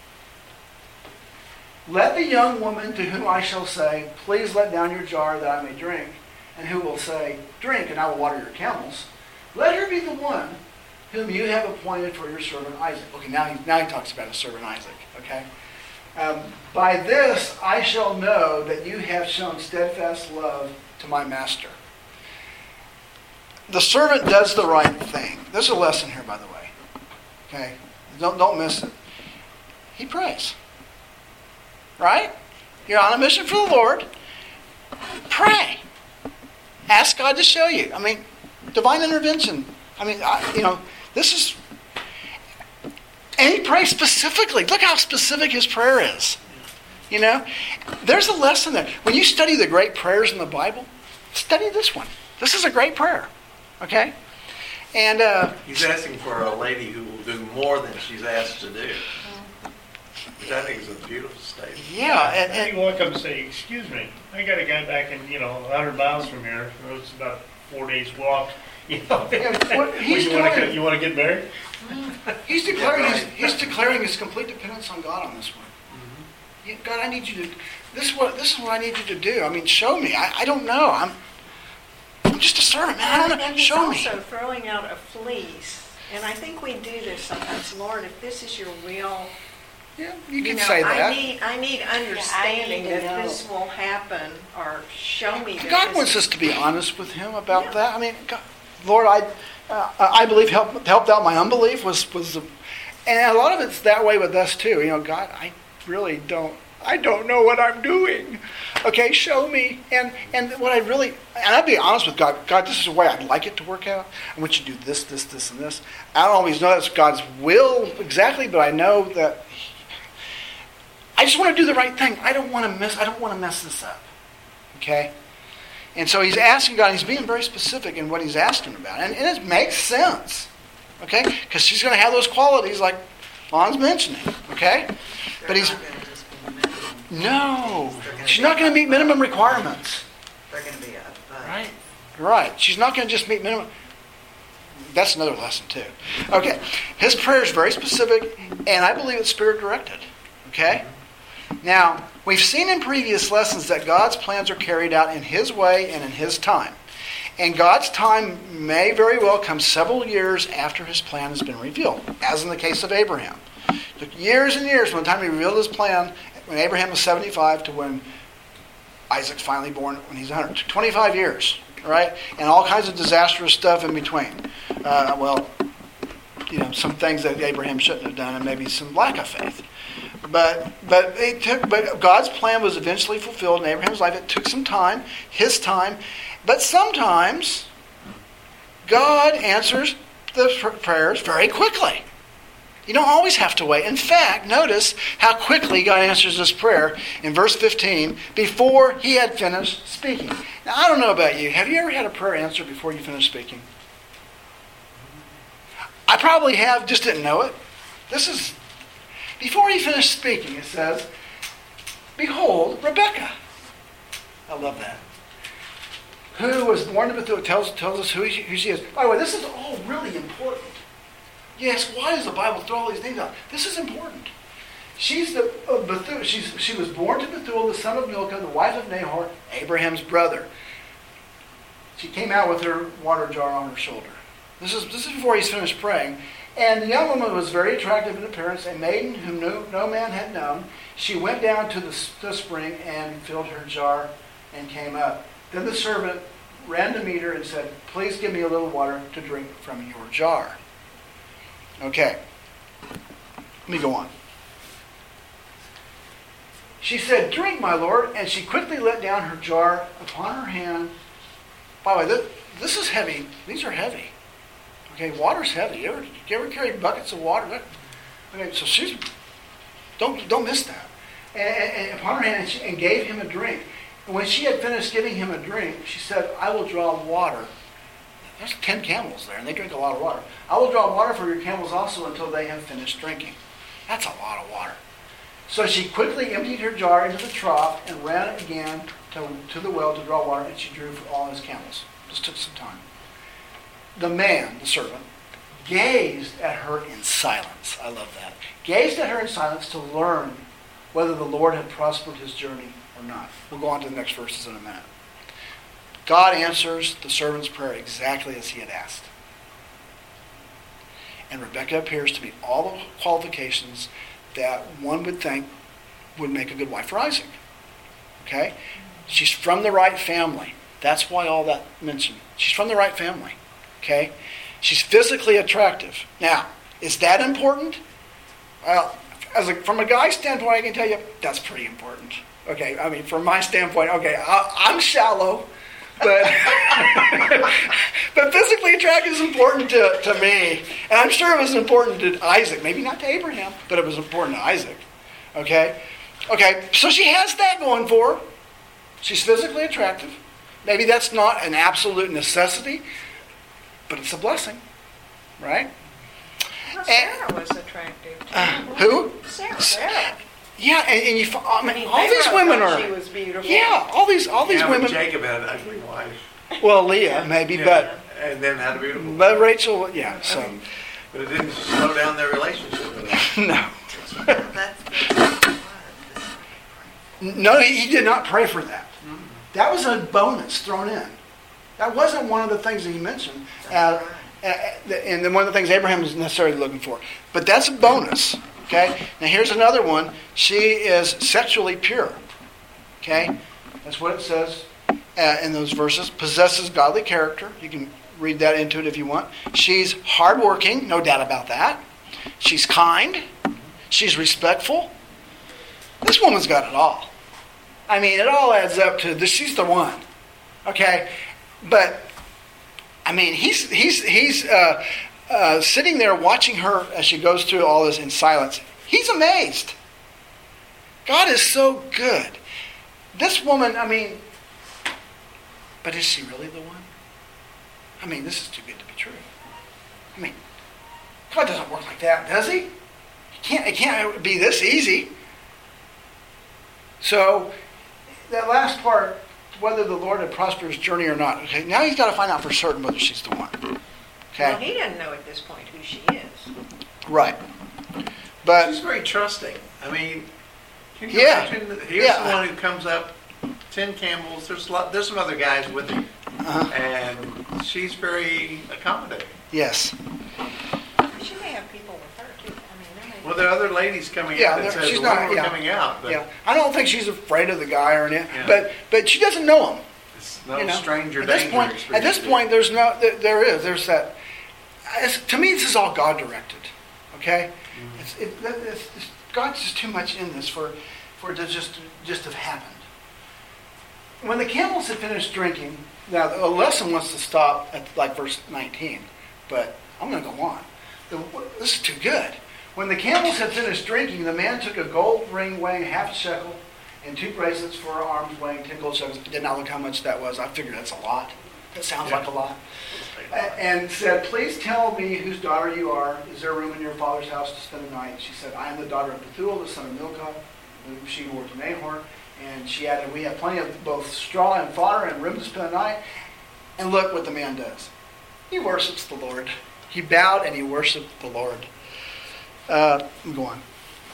Speaker 1: Let the young woman to whom I shall say, "Please let down your jar that I may drink," and who will say, "Drink, and I will water your camels," let her be the one whom you have appointed for your servant Isaac. Okay, now he, now he talks about his servant Isaac. Okay. Um, by this I shall know that you have shown steadfast love to my master. the servant does the right thing. There's a lesson here, by the way. Okay? Don't, don't miss it. He prays. Right? You're on a mission for the Lord. Pray. Ask God to show you. I mean, divine intervention. I mean, I, you know, this is... And he prays specifically. Look how specific his prayer is. You know? There's a lesson there. When you study the great prayers in the Bible, study this one. This is a great prayer. Okay? And... Uh,
Speaker 4: He's asking for a lady who will do more than she's asked to do. Which I think is a beautiful statement.
Speaker 1: yeah. And,
Speaker 7: And
Speaker 1: and,
Speaker 7: you walk up and say, excuse me, I got a guy back in, you know, one hundred miles from here. So it's about four days walk. You know,
Speaker 1: Yeah, what he's
Speaker 7: you want
Speaker 1: doing-
Speaker 7: to you want to get married?
Speaker 1: he's declaring his, he's declaring his complete dependence on God on this one. You- God, I need you to... This is what this is what I need you to do. I mean, show me. I, I don't know. I'm I'm just a servant, man. I don't know.
Speaker 5: And he's
Speaker 1: Show me.
Speaker 5: also throwing out a fleece. And I think we do this sometimes. Lord, if this is your will,
Speaker 1: Yeah, you
Speaker 5: you
Speaker 1: can
Speaker 5: know,
Speaker 1: say
Speaker 5: I
Speaker 1: that.
Speaker 5: need, I need understanding
Speaker 3: to
Speaker 5: that
Speaker 3: know.
Speaker 5: this will happen, or show me that
Speaker 1: God
Speaker 5: this
Speaker 1: wants
Speaker 5: is-
Speaker 1: us to be honest with Him about
Speaker 5: Yeah.
Speaker 1: that. I mean, God, Lord, I, uh, I believe help, helped out my unbelief was was, the, and a lot of it's that way with us too. You know, God, I really don't, I don't know what I'm doing. Okay, show me. And and what I really, and I'd be honest with God. God, this is the way I'd like it to work out. I want you to do this, this, this, and this. I don't always know that's God's will exactly, but I know that. I just want to do the right thing. I don't want to miss. I don't want to mess this up. Okay. And so he's asking God, he's being very specific in what he's asking about. And, and it makes sense. Okay? Because she's going to have those qualities like Lon's mentioning. Okay?
Speaker 6: They're
Speaker 1: But he's...
Speaker 6: not gonna just be minimum.
Speaker 1: No.
Speaker 6: They're gonna
Speaker 1: She's
Speaker 6: be
Speaker 1: not going to meet
Speaker 6: above.
Speaker 1: minimum requirements.
Speaker 6: They're going to be above.
Speaker 1: Right? Right. She's not going to just meet minimum... That's another lesson too. Okay. His prayer is very specific, and I believe it's spirit-directed. Okay? Now, we've seen in previous lessons that God's plans are carried out in His way and in His time. And God's time may very well come several years after His plan has been revealed, as in the case of Abraham. It took years and years from the time He revealed His plan, when Abraham was seventy-five, to when Isaac's finally born when he's one hundred. It took twenty-five years, right? And all kinds of disastrous stuff in between. Uh, well, you know, some things that Abraham shouldn't have done, and maybe some lack of faith. But but it took. But God's plan was eventually fulfilled in Abraham's life. It took some time, his time. But sometimes God answers the pr- prayers very quickly. You don't always have to wait. In fact, notice how quickly God answers this prayer in verse fifteen before he had finished speaking. Now, I don't know about you. Have you ever had a prayer answered before you finished speaking? I probably have, just didn't know it. This is... Before he finished speaking, it says, behold, Rebekah. I love that. Who was born to Bethuel, tells, tells us who she, who she is. By the way, this is all really important. Yes, why does the Bible throw all these things out? This is important. She's the uh, Bethuel, she's, she was born to Bethuel, the son of Milcah, the wife of Nahor, Abraham's brother. She came out with her water jar on her shoulder. This is, this is before he's finished praying. And the young woman was very attractive in appearance, a maiden whom no, no man had known. She went down to the, the spring and filled her jar and came up. Then the servant ran to meet her and said, please give me a little water to drink from your jar. Okay. Let me go on. She said, drink, my lord. And she quickly let down her jar upon her hand. By the way, this, this is heavy. These are heavy. Okay, water's heavy. You ever, you ever carry buckets of water? That, okay, so she's, don't don't miss that. And, and, and upon her hand, and, she, and gave him a drink. And when she had finished giving him a drink, she said, I will draw water. There's ten camels there, and they drink a lot of water. I will draw water for your camels also until they have finished drinking. That's a lot of water. So she quickly emptied her jar into the trough and ran again to, to the well to draw water, and she drew for all his camels. Just took some time. The man, the servant, gazed at her in silence. I love that. Gazed at her in silence to learn whether the Lord had prospered his journey or not. We'll go on to the next verses in a minute. God answers the servant's prayer exactly as he had asked. And Rebekah appears to meet all the qualifications that one would think would make a good wife for Isaac. Okay? She's from the right family. That's why all that mentioned. She's from the right family. Okay? She's physically attractive. Now, is that important? Well, as a, from a guy's standpoint, I can tell you that's pretty important. Okay, I mean, from my standpoint, okay, I, I'm shallow, but but physically attractive is important to, to me. And I'm sure it was important to Isaac. Maybe not to Abraham, but it was important to Isaac. Okay? Okay, so she has that going for her. She's physically attractive. Maybe that's not an absolute necessity, but it's a blessing, right?
Speaker 5: Well, Sarah was attractive too.
Speaker 1: Uh, who?
Speaker 5: Sarah. Sarah.
Speaker 1: Yeah, and, and you, I mean,
Speaker 5: I mean,
Speaker 1: all these
Speaker 5: Pharaoh
Speaker 1: women
Speaker 5: thought
Speaker 1: are.
Speaker 5: She was beautiful.
Speaker 1: Yeah, all these, all these
Speaker 4: Yeah, but
Speaker 1: women.
Speaker 4: Jacob had an ugly wife.
Speaker 1: Well, Leah maybe,
Speaker 4: Yeah, and then had a beautiful
Speaker 1: but but
Speaker 4: wife.
Speaker 1: Rachel, yeah. So
Speaker 4: But it didn't slow down their relationship with her.
Speaker 1: no,
Speaker 6: That's good.
Speaker 1: no, he, he did not pray for that. That was a bonus thrown in. That wasn't one of the things that he mentioned, uh, uh, and then one of the things Abraham was necessarily looking for. But that's a bonus. Okay. Now here's another one. She is sexually pure. Okay, that's what it says uh, in those verses. Possesses godly character. You can read that into it if you want. She's hardworking, no doubt about that. She's kind. She's respectful. This woman's got it all. I mean, it all adds up to this. She's the one. Okay, but I mean, he's he's he's uh, uh, sitting there watching her as she goes through all this in silence. He's amazed. God is so good. This woman, I mean, but is she really the one? I mean, this is too good to be true. I mean, God doesn't work like that, does he? It can't, it can't be this easy. So, that last part, whether the Lord had prospered his journey or not, okay, now he's got to find out for certain whether she's the one. Okay?
Speaker 5: Well, he didn't know at this point who she is.
Speaker 1: Right. But
Speaker 4: She's very trusting. I mean, can you
Speaker 1: Yeah.
Speaker 4: imagine? Here's
Speaker 1: Yeah.
Speaker 4: the one who comes up, ten camels. There's a lot, there's some other guys with him,
Speaker 1: uh,
Speaker 4: and she's very accommodating.
Speaker 1: yes.
Speaker 5: She may have people with her too. I mean, there may
Speaker 4: Well, there are other ladies coming
Speaker 1: Yeah,
Speaker 4: out that
Speaker 1: there-
Speaker 4: says
Speaker 1: she's
Speaker 4: the
Speaker 1: not-
Speaker 4: women were
Speaker 1: yeah.
Speaker 4: coming out, but
Speaker 1: Yeah. I don't think she's afraid of the guy or anything,
Speaker 4: Yeah.
Speaker 1: but but she doesn't know him.
Speaker 4: it's no
Speaker 1: You know,
Speaker 4: stranger
Speaker 1: at this
Speaker 4: danger
Speaker 1: point,
Speaker 4: experience.
Speaker 1: at this point, there's no, there, there is, there's that. It's, to me, this is all God directed. Okay,
Speaker 4: Mm-hmm.
Speaker 1: it's, it, it's, it's, God's just too much in this for, for it to just just have happened. When the camels had finished drinking, now the lesson wants to stop at like verse nineteen, but I'm going to go on. The, this is too good. When the camels had finished drinking, the man took a gold ring weighing half a shekel and two bracelets for her arms weighing ten gold shekels. I did not look how much that was. I figured that's a lot. That sounds
Speaker 4: Yeah.
Speaker 1: like a lot. A- And said, please tell me whose daughter you are. Is there room in your father's house to spend the night? She said, I am the daughter of Bethuel, the son of Milcah, whom she bore to Nahor. And she added, we have plenty of both straw and fodder and room to spend the night. And look what the man does. He worships the Lord. He bowed and he worshiped the Lord. Uh, go on.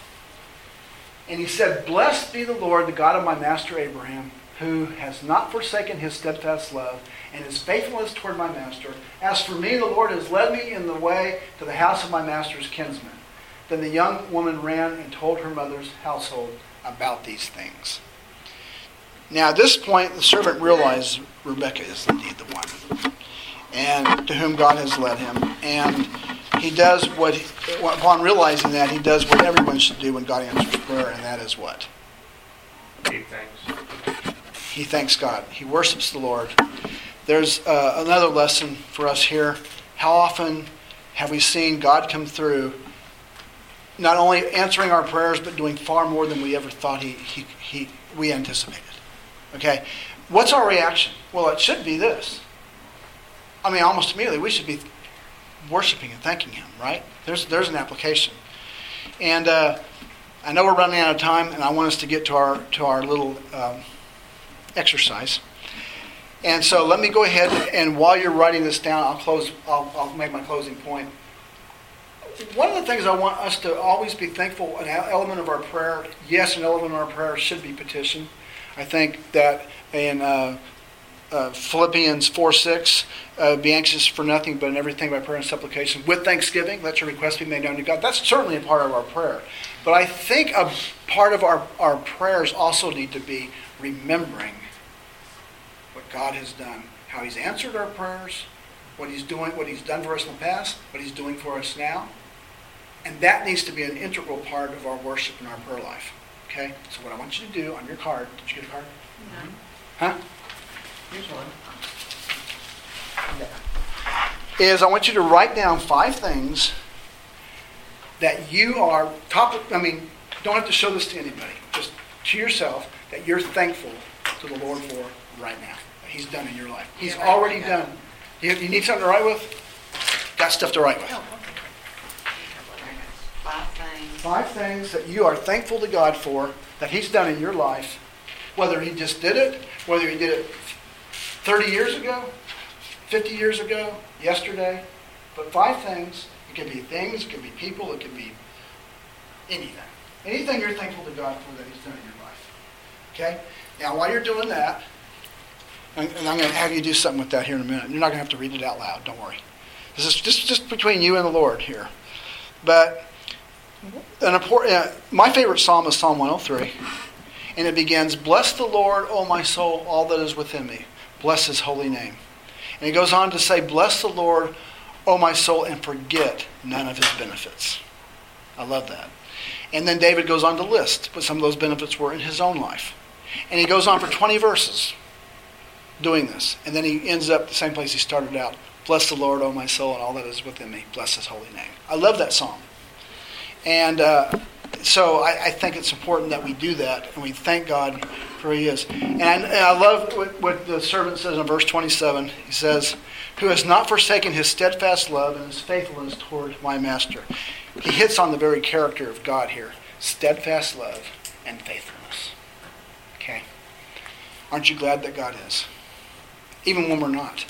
Speaker 1: And he said, blessed be the Lord, the God of my master Abraham, who has not forsaken his steadfast love and his faithfulness toward my master. As for me, the Lord has led me in the way to the house of my master's kinsman. Then the young woman ran and told her mother's household about these things. Now at this point, the servant realized Rebekah is indeed the one, and to whom God has led him. And he does what, he, upon realizing that, he does what everyone should do when God answers prayer, and that is what?
Speaker 7: Gee, thanks.
Speaker 1: He thanks God. He worships the Lord. There's uh, another lesson for us here. How often have we seen God come through, not only answering our prayers, but doing far more than we ever thought he, he, he we anticipated? Okay? What's our reaction? Well, it should be this. I mean, almost immediately, we should be worshiping and thanking him, right? There's there's an application. And uh, I know we're running out of time, and I want us to get to our to our little um, exercise. And so let me go ahead, and while you're writing this down, I'll close. I'll, I'll make my closing point. One of the things I want us to always be thankful, an element of our prayer, yes, an element of our prayer should be petition. I think that in uh, uh, Philippians four six, uh, be anxious for nothing but in everything by prayer and supplication with thanksgiving, let your requests be made known to God. That's certainly a part of our prayer. But I think a part of our, our prayers also need to be remembering what God has done, how he's answered our prayers, what he's doing, what he's done for us in the past, what he's doing for us now. And that needs to be an integral part of our worship and our prayer life. Okay? So what I want you to do on your card, did you get a card?
Speaker 6: No.
Speaker 1: Huh?
Speaker 2: Here's one.
Speaker 1: Is I want you to write down five things that you are, top, I mean, don't have to show this to anybody. Just to yourself that you're thankful to the Lord for right now. That he's done in your life. He's
Speaker 6: Yeah,
Speaker 1: already
Speaker 6: yeah.
Speaker 1: done. You, you need something to write with? Got stuff to write with.
Speaker 6: Oh, okay. Five things.
Speaker 1: Five things that you are thankful to God for that he's done in your life. Whether he just did it, whether he did it thirty years ago, fifty years ago, yesterday. But five things. It can be things, it can be people, it can be anything. Anything you're thankful to God for that he's done in your life. Okay? Now, while you're doing that, and and I'm going to have you do something with that here in a minute. You're not going to have to read it out loud. Don't worry. This is just, just between you and the Lord here. But an important, uh, my favorite psalm is Psalm one oh three. And it begins, "Bless the Lord, O my soul, all that is within me. Bless his holy name." And he goes on to say, "Bless the Lord, O my soul, and forget none of his benefits." I love that. And then David goes on to list what some of those benefits were in his own life. And he goes on for twenty verses doing this. And then he ends up the same place he started out. "Bless the Lord, O my soul, and all that is within me. Bless his holy name." I love that psalm. And uh, so I, I think it's important that we do that and we thank God for who he is. And I, and I love what, what the servant says in verse twenty-seven. He says, "Who has not forsaken his steadfast love and his faithfulness toward my master." He hits on the very character of God here. Steadfast love and faithfulness. Okay? Aren't you glad that God is? Even when we're not.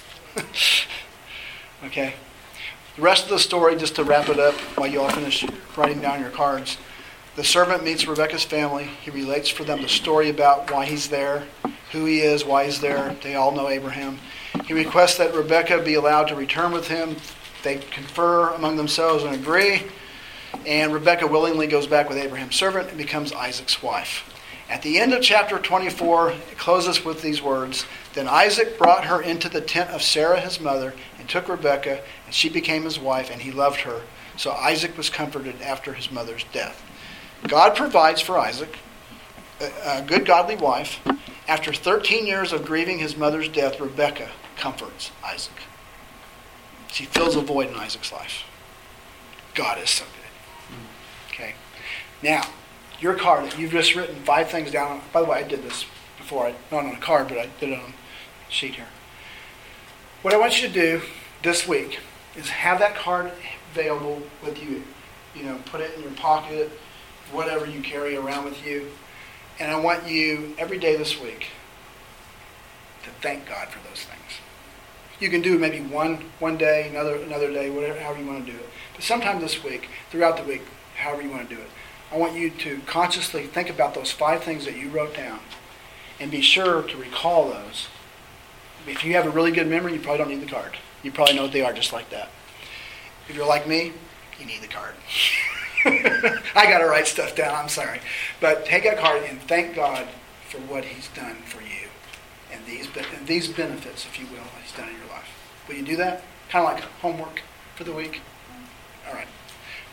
Speaker 1: Okay? The rest of the story, just to wrap it up while you all finish writing down your cards. The servant meets Rebekah's family. He relates for them the story about why he's there, who he is, why he's there. They all know Abraham. He requests that Rebekah be allowed to return with him. They confer among themselves and agree. And Rebekah willingly goes back with Abraham's servant and becomes Isaac's wife. At the end of chapter twenty-four, it closes with these words, "Then Isaac brought her into the tent of Sarah his mother and took Rebekah, and she became his wife, and he loved her. So Isaac was comforted after his mother's death." God provides for Isaac a, a good godly wife. After thirteen years of grieving his mother's death, Rebekah comforts Isaac. She fills a void in Isaac's life. God is so good. Okay. Now, your card that you've just written five things down. By the way, I did this before. I, not on a card, but I did it on a sheet here. What I want you to do this week is have that card available with you. You know, put it in your pocket, whatever you carry around with you. And I want you every day this week to thank God for those things. You can do maybe one one day, another another day, whatever, however you want to do it. But sometime this week, throughout the week, however you want to do it, I want you to consciously think about those five things that you wrote down and be sure to recall those. If you have a really good memory, you probably don't need the card. You probably know what they are just like that. If you're like me, you need the card. I got to write stuff down, I'm sorry. But take that card and thank God for what he's done for you and these, and these benefits, if you will, that he's done in your life. Will you do that? Kind of like homework for the week? All right.